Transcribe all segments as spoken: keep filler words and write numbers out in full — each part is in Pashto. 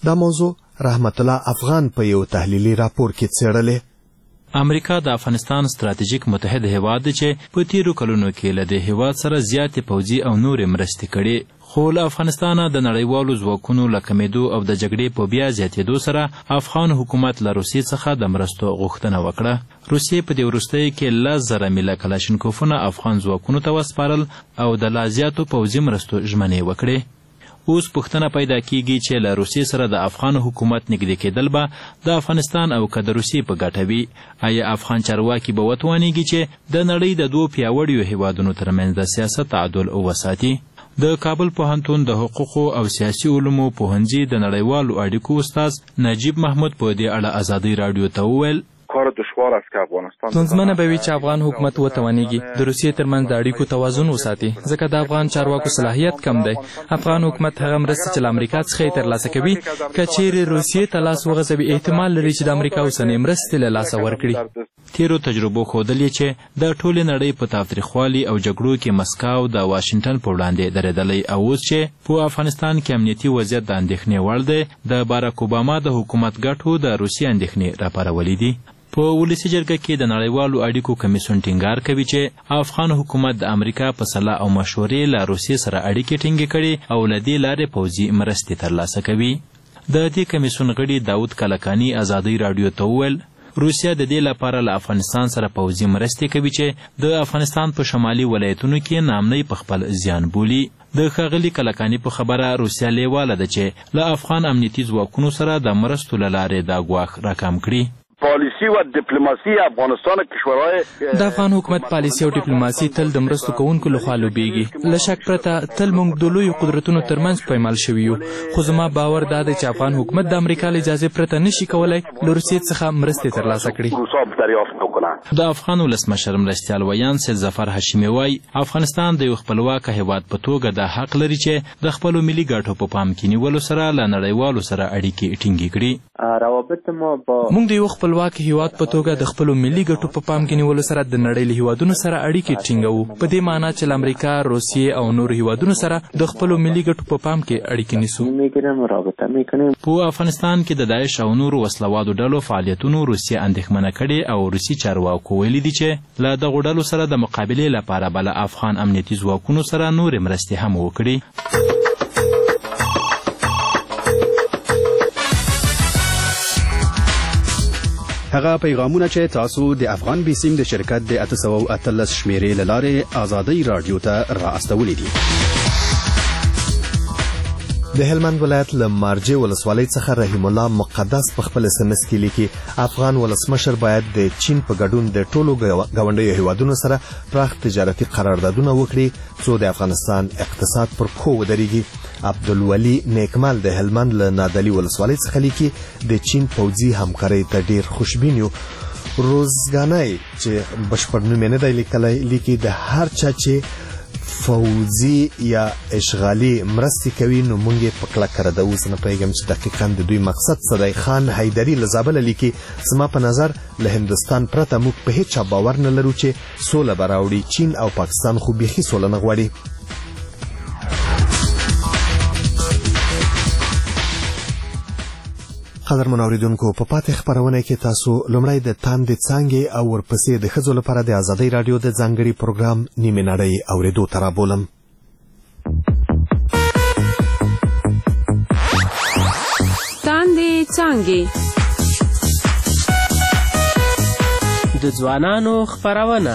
دا موضوع رحمت الله افغان په یو تحلیلي راپور کې څېړلې. امریکا د افغانستان ستراتیژیک متحد هیواد دی چې په تیرو کلونو کې له دې هیواد سره زیاتې پوځي او نورې مرستې کړي، خو له افغانستانه د نړیوالو ځواکونو له کمېدو او د جګړې په بیا زیاتېدو سره افغان حکومت له روسیې څخه د مرستو غوښتنه وکړه. روسیې په دې وروستیو کې لس زره میله کلاشینکوفونه افغان ځواکونو ته وسپارل او د لا زیاتو پوځي مرستو ژمنې وکړې. اوس پوښتنه پیدا کیږي چې له روسیې سره د افغان حکومت نږدې کېدل به د افغانستان او که د روسیې په ګټه وي. آیا افغان چارواکي به وتوانیږي چې د نړۍ د دوو پیاوړیو هیوادونو ترمنځ د سیاست تعادل وساتي؟ د کابل پوهنتون د حقوقو او سیاسي علومو پوهنځي د نړیوالو اړیکو استاد نجیب محمود په دې اړه ازادۍ راډیو ته وویل کار دشوار است که افغانستان ستونزمنه به وي چې افغان حکومت وتوانیږي د روسیې ترمنځ د اړیکو توازن وساتي، ځکه د افغان چارواکو صلاحیت کم دی. افغان حکومت هغه مرستې چې له امریکا څخه یې ترلاسه کوي که چیرې روسیې ته لاس وغځوي احتمال لري چې د امریکا اوسنۍ مرستې له لاسه ورکړي. تیرو تجربو ښودلې چې د ټولې نړۍ په تاوتریخوالي او جګړو کې مسکو د واشنګټن په وړاندې درېدلی، او اوس چې په افغانستان کې امنیتي وضعیت د اندېښنې وړ دی، د باراک اوباما د حکومت ګټو د روسیې اندېښنې راپارولې دي. په ولسي جرګه کې د نړیوالو اړیکو کمیسیون ټینګار کوي چې افغان حکومت د امریکا په سلا او مشورې له روسیې سره اړیکې ټینګې کړي او له دې لارې پوځي مرستې ترلاسه کوي. د دې کمیسیون غړي داود کلکاني ازادۍ راډیو ته وویل روسیه د دې لپاره له افغانستان سره پوځي مرستې کوي چې د افغانستان په شمالي ولایتونو کې نامنۍ په خپل زیان بولي. د ښاغلي کلکاني په خبره روسیه لیواله ده چې له افغان امنیتي ځواکونو سره د مرستو له لارې دا ګواښ راکم کړي. پالیسی و دیپلماسی افغانستان کشورهای د افغان حکومت پالیسی او ډیپلوماسي تل د مرستو کوونکو لخوا لوبیږي. له شک پرته تل موږ د لویو قدرتونو ترمنځ پایمال شوي یو، خو زما باور دا دی چې افغان حکومت د امریکا له اجازې پرته نشي کولی له روسیې څخه مرستې ترلاسه کړي. د افغان ولسمشر مرستیال ویان سید ظفر هاشمي وایي افغانستان د یو خپلواکه هیواد په توګه د حق لري چې د خپلو ملي ګټو په پام کې نیولو سره له نړیوالو سره اړیکې ټینګې کړي. موږ د یو خپلواک هیواد په توګه د خپلو ملي ګټو په پام کې نیولو سره د نړۍ له هیوادونو سره اړیکې ټینګوو، په دې معنی چې له امریکا، روسیې او نورو هیوادونو سره د خپلو ملي ګټو په پام کې اړیکې نیسو. په افغانستان کې د داعش او نورو وسلوالو ډلو فعالیتونو روسیې اندېښمنه کړې او روسي چارواکو ویلي دي چې له دغو ډلو سره د مقابلې لپاره به له افغان امنیتي ځواکونو سره نورې مرستې هم وکړي. هغه پیغامونه چې تاسو د افغان بیسیم د شرکت د اته سوه او اتلس شمیرې له لارې ازادۍ راډیو ته را استولی دي. د هلمند ولایت له مارجې ولسوالۍ څخه رحیم الله مقدس په خپل اس ام اس کې لیکي افغان ولسمشر باید د چین په ګډون د ټولو ګاونډیو هیوادونو سره پراخ تجارتي قراردادونه وکړي څو د افغانستان اقتصاد پر پښو ودرېږي. عبدالولي نیکمال د هلمند له نادلي ولسوالۍ څخه لیکي د چین پوځي همکارۍ ته ډیر خوشبین یو. روزګانۍ چې بشپړ نوم یې نه دی لیکلی لیکي د هر چا چې فوزي یا اشغالي مرستې کوي نو موږ یې په کلکه ردوو. زه نه پوهېږم چې دقیقا د دوی مقصد څه دی. خان حیدري له زابله لیکي زما په نظر له هندوستان پرته موږ په هیڅ چا باور نه لرو چې سوله به راوړي. چین او پاکستان خو بیخي سوله نه غواړي. قدرمن اوریدونکو په پاتې خپرونه کې تاسو لومړی د تاندې څانګې او ورپسې د ښځو لپاره د ازادۍ راډیو د ځانګړي پروګرام نیمې نړۍ اورېدو ته رابولم. تاندې څانګې د ځوانانو خپرونه،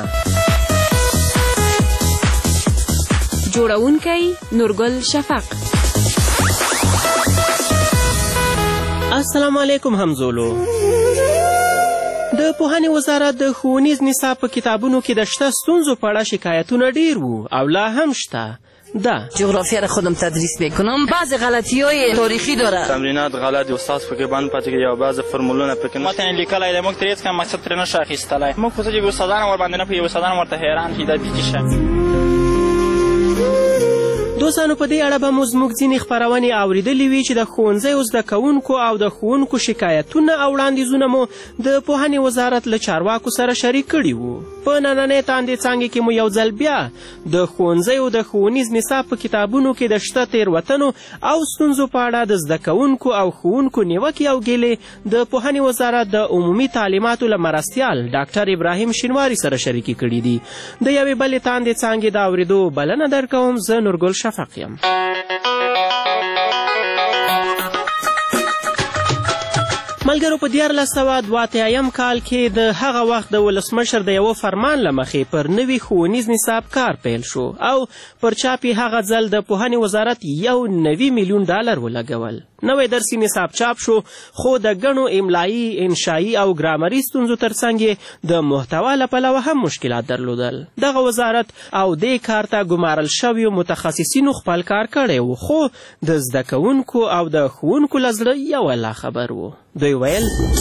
جوړونکی نورګل شفق. السلام علیکم همزولو. د پوهنې وزارت د ښوونیز نصاب په کتابونو کې د شته ستونزو په اړه شکایتونه ډیر وو او لا هم شته. ده جغرافیا را خودم تدریس میکنم، بعض غلطی‌های تاریخی داره، تمرینات غلط، استاد فکر باندې پاتې کیږي او بعض فرمولونه پکې نه متن لیکلای دی. موږ ترې هیڅ کوم مقصد ترې نشو اخیستلی. موږ خو چې استادان ور باندې نه پوهېږو، استادان ورته حیران دي دا دي چې دوستانو په دې اړه به مو زموږ ځینې خپرونې اورېدلې وي چې د ښوونځیو زده کوونکو او د ښوونکو شکایتونه او وړاندیزونه مو د پوهنې وزارت له چارواکو سره شریک کړي وو. په نننۍ تاندې څانګې کې مو یو ځل بیا د ښوونځیو د ښوونیز نصاب په کتابونو کې د شته تېروتنو او ستونزو په اړه د زده کوونکو او ښوونکو نیوکې او ګیلې د پوهنې وزارت د عمومي تعلیماتو له مرستیال ډاکټر ابراهیم شینواري سره شریکې کړي دي. د یوې بلې تاندې څانګې د اورېدو بلنه درکوم. زه نورګل شفق یم. ملګرو، په دیارلس سوه دوه اتیایم کال کې د هغه وخت د ولسمشر د یوه فرمان له مخې پر نوي ښوونیز نصاب کار پیل شو او پر چاپ یې هغه ځل د پوهنې وزارت یو نوي میلیون ډالر ولګول. نوی درسي نصاب چاپ شو، خو د ګڼو املایي، انشایي او ګرامري ستونزو ترڅنګ یې د محتوا له پلوه هم مشکلات درلودل. دغه وزارت او دې کار ته ګمارل شویو متخصصینو خپل کار کړی و، خو د زده کوونکو او د ښوونکو له زړه یو الله خبر و. دوی ویل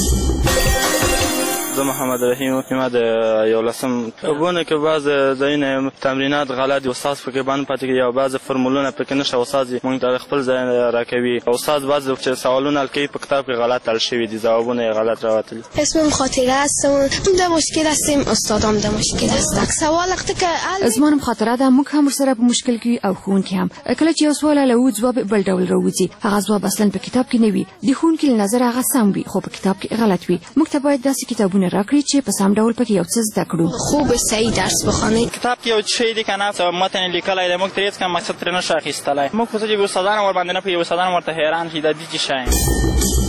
زه محمد رحیم ما د یولسم ابونه کې بعض ځایونه تمرینات غلط دي، استاد پکې باندې پاتې کېږي او بعض فرمولونه پکې نشته، استاد موږ ته خپل ځای راکوي. استاد بعض چې سوالونه حل کوي په کتاب کې غلط حل شوي دي، ځوابونه یې غلط راوتلي. اسمم خاطره هستم. در مشکل هستیم، استادام در مشکل هستن. سوال وقتی که زمانم خاطره ده، موږ هم ورسره په مشکل کې او ښوونکي هم. کله چې یو سوال حل وو ځواب بل ډول راوځي، هغه ځواب اصلا په کتاب کې نه وي، د ښوونکي له نظره هغه سم وي خو په کتاب کې غلط وي. موږ ته باید داسې کتابونه راکړي چې په سم ډول پکې یو څه زده کړو. خوب صحیح درس بخوانید. کتاب کې یو شی دی که نه متن لیکلی دی، موږ ترې هېڅ کم مقصد ترې نشو اخیستلی. موږ خو څه چې استادان ورباندې نه پوهېږي، استادان ورته حیران شي دا دي چې شی.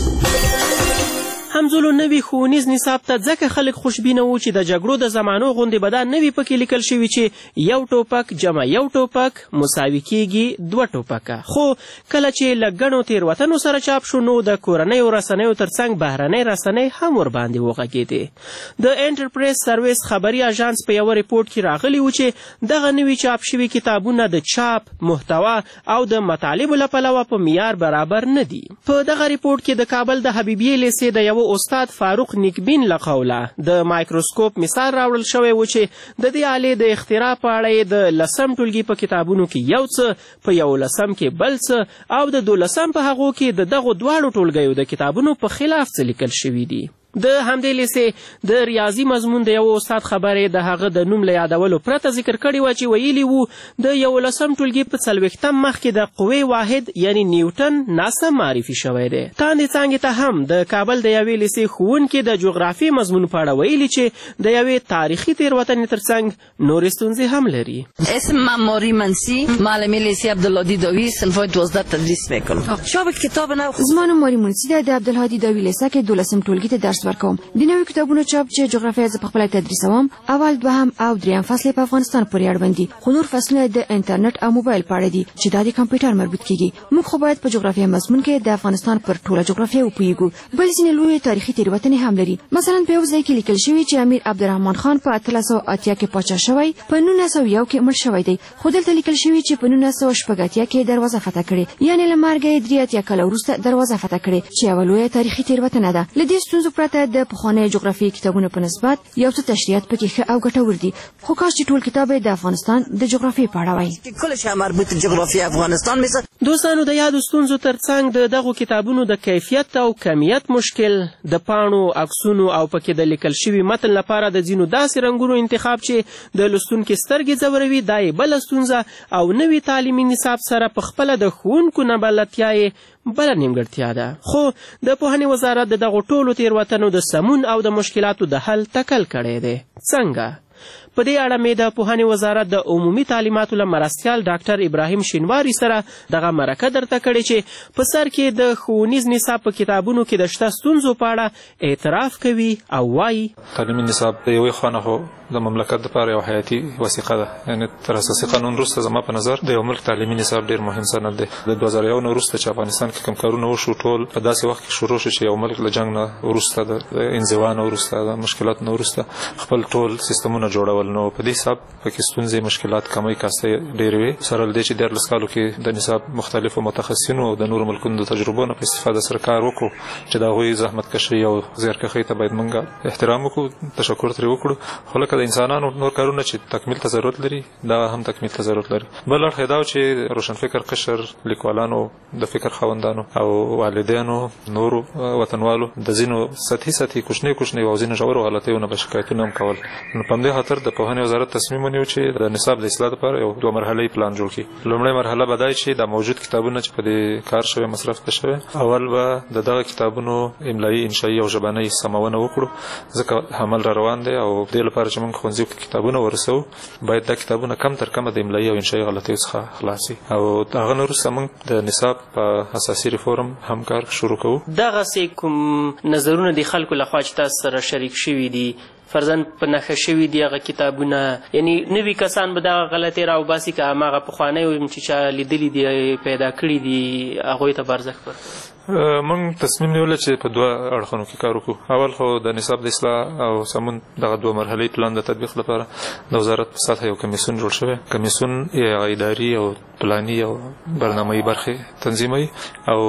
همزولو نوي ښوونیز نصاب ته ځکه خلک خوشبینه وو چې د جګړو د زمانو غوندې به دا نوي پکې لیکل شوي چې یو ټوپک جمع یو ټوپک مساوي کیږي دوه ټوپکه. خو کله چې له ګڼو تېروتنو سره چاپ شو نو د کورنیو رسنیو ترڅنګ بهرنۍ رسنۍ هم ورباندې وغږېدې. د انټرپریس سرویس خبري اژانس په یوه ریپورټ کې راغلي وو چې دغه نوي چاپ شوي کتابونه د چاپ، محتوا او د مطالبو له پلوه په معیار برابر نه دي. په دغه ریپورټ کې د کابل د حبیبیې لیسې د یوه استاد فاروق نیکبین له قوله د مایکروسکوپ مثال راوړل شوی و چې د دې آلې د اختراع په اړه یې د لسم ټولګي په کتابونو کې یو څه، په یولسم کې بل څه او د دولسم په هغو کې د دغو دواړو ټولګیو د کتابونو په خلاف څه لیکل شوي دي. د همدې لیسې د ریاضي مضمون د یو استاد خبرې د هغه د نوم له یادولو پرته ذکر کړي وه چې ویلي وو د یولسم ټولګي په څلوېښتم مخ کې د قوې واحد یعنی نیوټن ناسم معرفي شوی دی. تاندې څانګې ته هم د کابل د یوې لیسې ښوونکي د جغرافیې مضمون په اړه ویلي چې د یوې تاریخي تېروتنې ترڅنګ نورې ستونزې هم لري. اسم من ماری منسی، معلم لیسې عبدالهادي داوی، صنف دوازده تدریس میکنم. چاپ کتاب نو زما نوم ماری منسی ده، د عبدالهادي داوی لیسه کې دولسم ټولګي ته درس ورکوم. د نوي کتابونو چاپ چې جغرافیه زه پخپله تدریسوم، اول، دوهم او دریم فصل په افغانستان پورې اړوند دي، خو نور فصلونه د انټرنیټ او موبایل په اړه دي چې دا د کمپیوټر مربوط کیږي. موږ خو باید په جغرافیه مضمون کې د افغانستان پر ټوله جغرافیه وپوهیږو. بل ځینې لویې تاریخي تېروتنې هم لري. مثلا په یو ځای کې لیکل شوي چې امیر عبدالرحمن خان په اتلس سوه اتیا کې پاچا شوی، په نولس سوه یو کې مړ شوی دی، خو دلته لیکل شوي چې په نولس سوه شپږ اتیا کې دروازه فتح کړې، یعنې له مرګه یې درې اتیا کاله وروسته دروازه فتح کړې چې یوه لویه تاریخي تېروتنه ده. له دې ستونزو پرته د پخوانۍ جغرافیې کتابونو په نسبت یو څه تشریحات پکې ښه او ګټور دي، خو کاش چې ټول کتاب د افغانستان د جغرافیې په اړه وای. کلش مربوط جغرافیه افغانستان مثل دوستانو د یادو ستونزو ترڅنګ د دغو کتابونو د کیفیت او کمیت مشکل، د پاڼو، عکسونو او پکې د لیکل شوي متن لپاره د ځینو داسې رنګونو انتخاب چې د لوستونکي سترګې ځوروي دا یې بله ستونزه او نوي تعلیمي نصاب سره په خپله د ښوونکو نابلدتیا یې بله نیمګړتیا ده. خو د پوهنې وزارت د دغو ټولو تېروتنو د سمون او د مشکلاتو د حل تکل کړی دی. څنګه؟ په دې اړه مې د پوهنې وزارت د عمومي تعلیماتو له مرستیال ډاکټر ابراهیم شینواري سره دغه مرکه درته کړې چې په سر کې د ښوونیز نصاب په کتابونو کې د شته ستونزو په اړه اعتراف کوي او وایي تعلیمي نصاب د یوې خوا نه خو د مملکت دپاره یو حیاتي وثیقه ده، یعنې تر اساسي قانون وروسته زما په نظر د یو ملک تعلیمي نصاب ډېر مهم سند دی. د دوه زره یو نه وروسته چې افغانستان کې کوم کارونه وشو ټول په داسې وخت کې شروع شو چې یو ملک له جنګ نه وروسته د انزوا نه وروسته د مشکلاتو نه وروسته خپل ټول سیستمونه جوړول، نو په دې حساب پکې ستونزې مشکلات کمی کاسته ډېرې وې. سره له دې چې دیارلس کالو کې د نصاب مختلفو متخصصینو او د نورو ملکونو د تجربو نه په استفاده سره کار وکړو چې د هغوی زحمتکشۍ او زیارکښۍ ته باید موږ احترام وکړو، تشکر ترې وکړو. خو لکه لکه د انسانانو نور کارونه چې تکمیل ته ضرورت لري دا هم تکمیل ته ضرورت لري. بل اړخ دا چې روشنفکر قشر لیکوالانو د فکر خوندانو او والدینو نورو وطنوالو د ځینو سطحي سطحي کوچنی کوچنی او ځینو ژورو غلطیو نه شکایتونه هم کول. نو په دې خاطر د پوهنې وزارت تصمیم ونیو چې د نصاب د اصلاح لپاره یو دوه مرحله‌ای پلان جوړ کړي. لومړی مرحله به دا چې د موجود کتابونه چې په دې کار شوی مصرف ته شوی اول به د دغه کتابونو املایي انشائي او ژبنۍ سمونه وکړو ځکه عمل را روان دی او د دې لپاره چې موږ ښوونځیو کې کتابونه ورسوو باید دا کتابونه کم تر کمه د املایي او انشائي غلطیو څخه خلاص شي او هغه نه وروسته موږ د نصاب په اساسي ریفورم هم کار شروع کوو. دغسې کوم نظرونه د خلکو لخوا چې تاسو سره شریک شوي دي فرضاً په نښه شوي دي هغه کتابونه یعنی نوي کسان به دغه غلطۍ راوباسي که هماغه پخوانی چې چا لیدلي دي پیدا کړي دي هغوی ته به ارزښت ورکړي؟ موږ تصمیم نیولی چې په دوه اړخونو کې کار وکړو. اول خو د نصاب د اصلاح او سمون دغه دوه مرحلې پلان د تطبیق لپاره د وزارت په سطحه یو کمیسیون جوړ شوی. کمیسیون یې اداري او پلاني او برنامه‌ای برخې تنظیموي او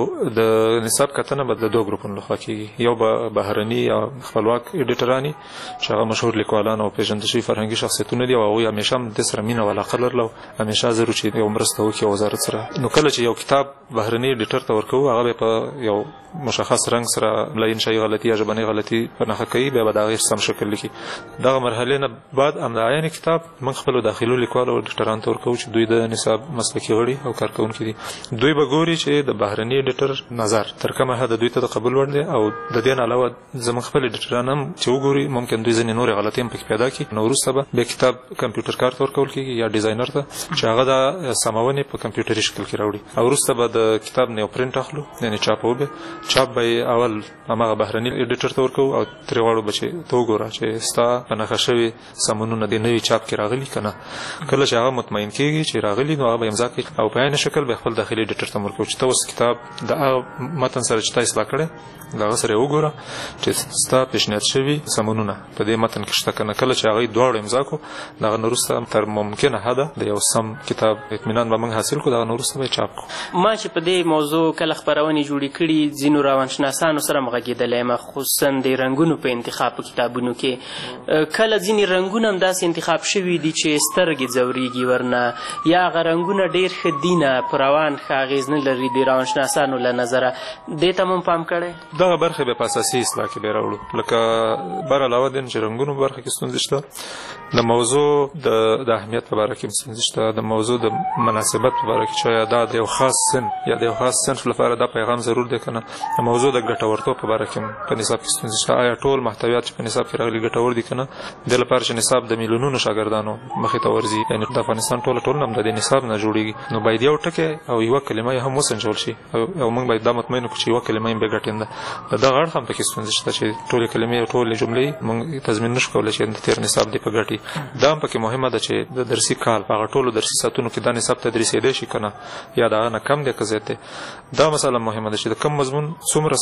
د نصاب کتنه به د دوه ګروپونو لخوا کېږي. یو به بهرني او خپلواک ایډیټران چې هغه مشهور لیکوالان او پیژندل شوي فرهنګي شخصیتونه دي او هغوی همیشه هم دې سره مینه او علاقه لرله همیشه ضرور چې یو مرسته وکړي وزارت سره. نو کله چې یو کتاب بهرني ایډیټر ته ورکوو هغه به په یو مشخص رنګ سره املایي انشائي غلطي یا ژبنۍ غلطي په نښه کوي بیا به د هغې سم شکل لیکي. دغه مرحلې نه بعد همدا عین کتاب موږ خپلو داخلو لیکوالو او ایډیټرانو ته ورکوو چې دوی د نصاب مسلکي غړي او کارکوونکي دي. دوی به ګوري چې د بهرني ایډیټر نظر تر کومه حده دوی ته د قبول وړ دی او د دې نه علاوه زموږ خپل ایډیټران هم چې وګوري ممکن دوی ځینې نورې غلطۍ هم پکې پیدا کړي. نو وروسته به بیا کتاب کمپیوټر کار ته ورکول کېږي یا ډیزاینر ته چې هغه د سمونې په کمپیوټري شکل کې راوړي او وروسته به د کتاب نه یو پرنټ اخلو یعنې چاپو به چاپ به اول هماغه بهرني ایډیټر ته ورکوو او ترې غواړو به چې ته وګوره چې ستا په نښه شوي سمونونه د نوي چاپ کې راغلي که نه. کله چې هغه مطمئن کېږي چې راغلي نو هغه به امضا کوي او په عین شکل به خپل داخلي ایډیټر ته ورکوو چې ته اوس کتاب د هغه متن سره چې تا اصلاح کړی د هغه سره یې وګوره چې ستا پیشنهاد شوي سمونونه په دې متن کې شته که نه. کله چې هغوی دواړو امضا کړو د هغه نه وروسته تر ممکنه حده د یو سم کتاب اطمینان به موږ حاصل کړو د هغه نه وروسته به یې چاپ کړو. ما چې په دې موضوع کله خپرونې جوړې کړي ځینو روانشناسانو سره م غږېدلی یم خصوصا د رنګونو په انتخاب په کتابونو کې کله ځینې رنګونه هم داسې انتخاب شوي دي چې سترګې ځورېږي ورنه یا هغه رنګونه ډېر ښه دي نه په روان ښه اغېز نه لري د روانشناسانو له نظره دې ته هم پام کړی؟ دغه برخې به په اساسي اصلاح کې بیا راوړو لکه بر علاوه دین چې رنګونو په برخه کې ستونزې شته د موضوع د اهمیت په باره کې هم ستونزې شته د موضوع د مناسبت په باره کې چې آیا دا د یو خاص سن یا د یو خاص صنف لپاره دا پیغام ضرور دی که نه د موضوع د ګټورتوب په باره کې هم په نصاب کې ستونزې شته آیا ټول محتویات چې په نصاب کې راغلي ګټور دي که نه دې لپاره چې نصاب د میلیونونو شاګردانو مخې ته ورځي یعنې د افغانستان ټوله ټولنه هم د دې نصاب نه جوړېږي نو باید یو ټکی او یوه کلمه یې هم وسنجول شي او موږ باید دا مطمئن وکړو چې یوه کلمه یې بې ګټې نه ده د دغه اړخ هم پکې ستونزې شته چې ټولې کلمې او ټولې جملې موږ تضمین نشو کولی چې د تېر نصاب دې په ګټي دا هم پکې مهمه ده چې د درسي کال په هغه ټولو درسي ساعتونو کې دا نصاب تدریسېدی شي که نه یا د هغه نه کم دی که زیات دی دا مسله مهمه ده چې د کم مضمون څومره